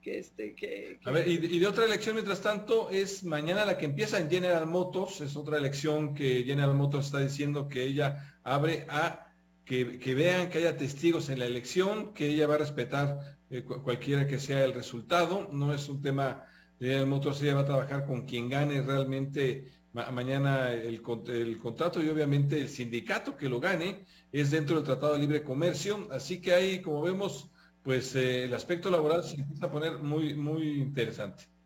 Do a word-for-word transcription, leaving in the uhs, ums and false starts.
que este, que, A ver, que... y, y de otra elección, mientras tanto, es mañana la que empieza en General Motors, es otra elección que General Motors está diciendo que ella abre a que, que vean, que haya testigos en la elección, que ella va a respetar eh, cu- cualquiera que sea el resultado, no es un tema de General Motors, ella va a trabajar con quien gane realmente ma mañana el, el contrato y obviamente el sindicato que lo gane es dentro del Tratado de Libre Comercio, así que ahí, como vemos, pues eh, el aspecto laboral se empieza a poner muy, muy interesante.